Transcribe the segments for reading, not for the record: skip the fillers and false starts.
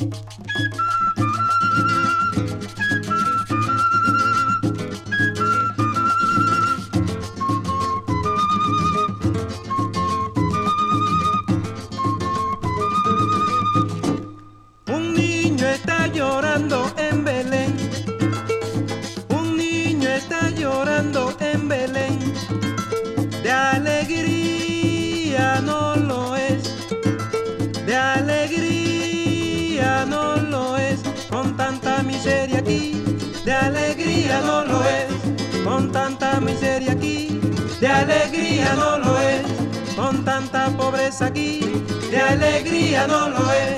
Un niño está llorando en Belén. Un niño está llorando en Belén. De alegría no lo es. De alegría no lo es. Con tanta miseria aquí. De alegría no lo es. Con tanta miseria aquí. De alegría no lo es. Con tanta pobreza aquí. De alegría no lo es.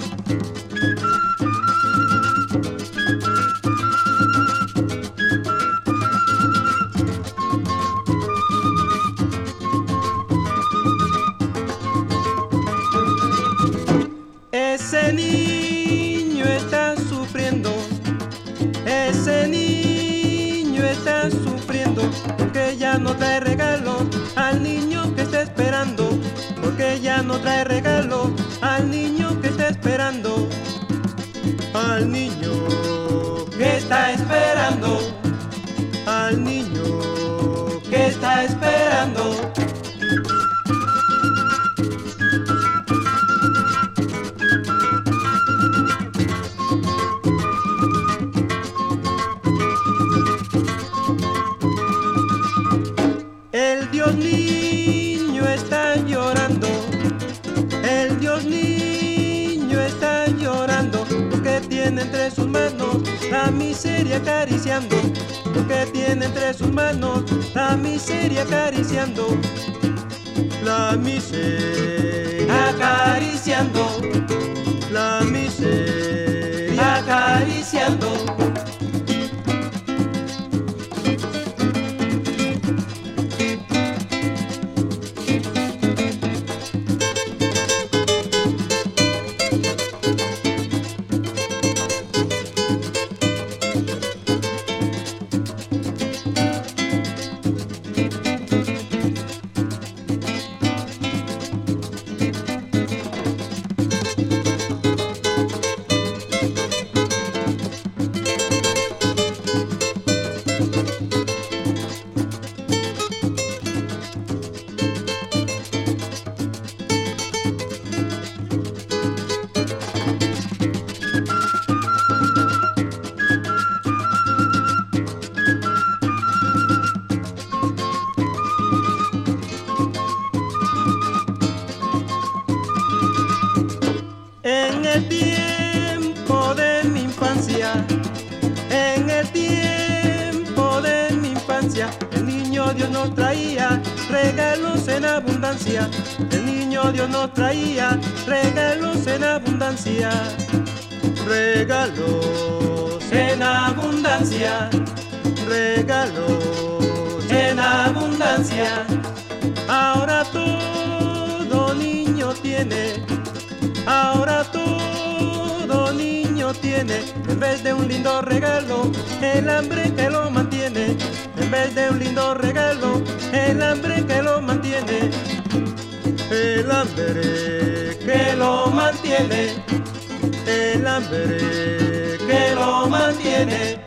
Ese niño está sufriendo, ese niño está sufriendo, porque ya no trae regalo al niño que está esperando, porque ya no trae regalo al niño que está esperando, al niño que está esperando, al niño que está esperando. El Dios niño está llorando, el Dios niño está llorando, porque tiene entre sus manos la miseria acariciando, porque tiene entre sus manos la miseria acariciando, la miseria acariciando, la miseria acariciando. En el tiempo de mi infancia, en el tiempo de mi infancia, el niño Dios nos traía regalos en abundancia. El niño Dios nos traía regalos en abundancia. Regalos en abundancia, regalos en abundancia. Ahora todo niño tiene. Ahora todo niño tiene, en vez de un lindo regalo, el hambre que lo mantiene. En vez de un lindo regalo, el hambre que lo mantiene. El hambre que lo mantiene. El hambre que lo mantiene.